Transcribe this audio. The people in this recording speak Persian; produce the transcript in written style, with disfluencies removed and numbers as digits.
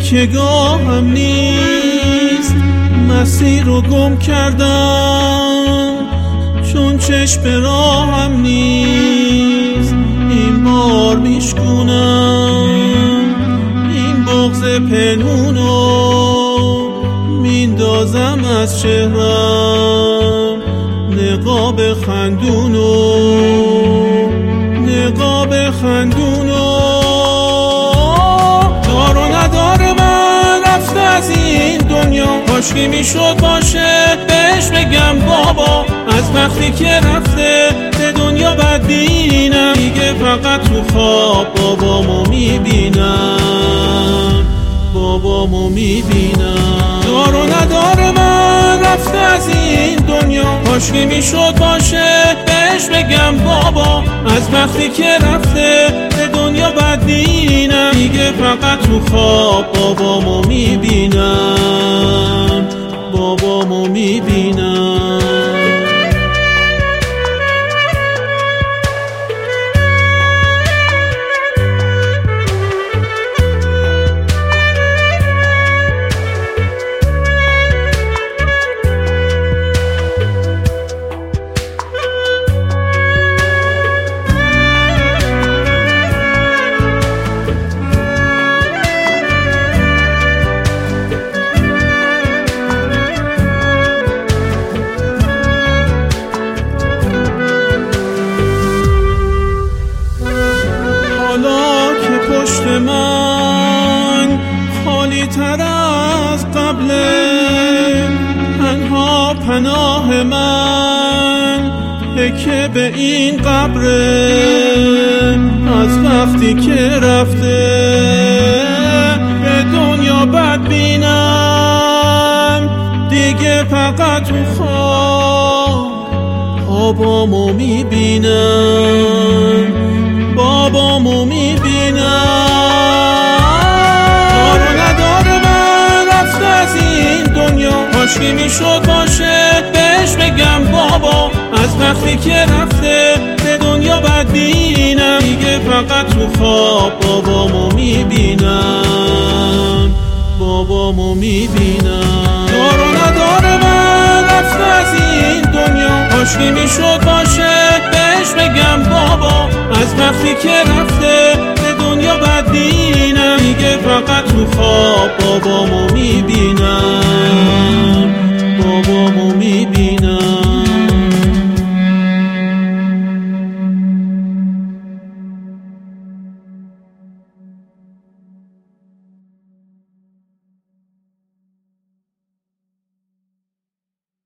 تکیه‌گاهم نیست، مسیر رو گم کردم چون چشم راهم نیست. این بار میشکنم این بغض پنهونو، میندازم از چهرم نقاب خندونو، نقاب خندونو. دار و ندار من رفته از این دنیا، کاشکی میشد باشه بهش بگم بابا، از وقتی که رفته به دنیا بدبینم، دیگه فقط تو خواب بابامو میبینم، بابامو میبینم. دار و ندار من رفته از این دنیا، کاشکی میشد باشه بهش بگم بابا، از وقتی که رفته به دنیا بدبینم، دیگه فقط تو خواب بابامو میبینم، بابامو میبینم. پشت من خالی تر از قبله، تنها پناه من که به این قبره، از وقتی که رفته به دنیا بدبینم، دیگه فقط تو خواب بابامو میبینم، بابامو میبینم. دار و ندار من رفته از این دنیا، کاشکی میشد باشه بهش بگم بابا، از وقتی که رفته به دنیا بدبینم، دیگه فقط تو خواب بابامو میبینم، بابامو میبینم. دار و ندار من رفته از این دنیا، کاشکی میشد باشه بهش بگم بابا، از وقتی که رفته به دنیا بدبینم، دیگه فقط تو خواب بابامو میبینم، بابامو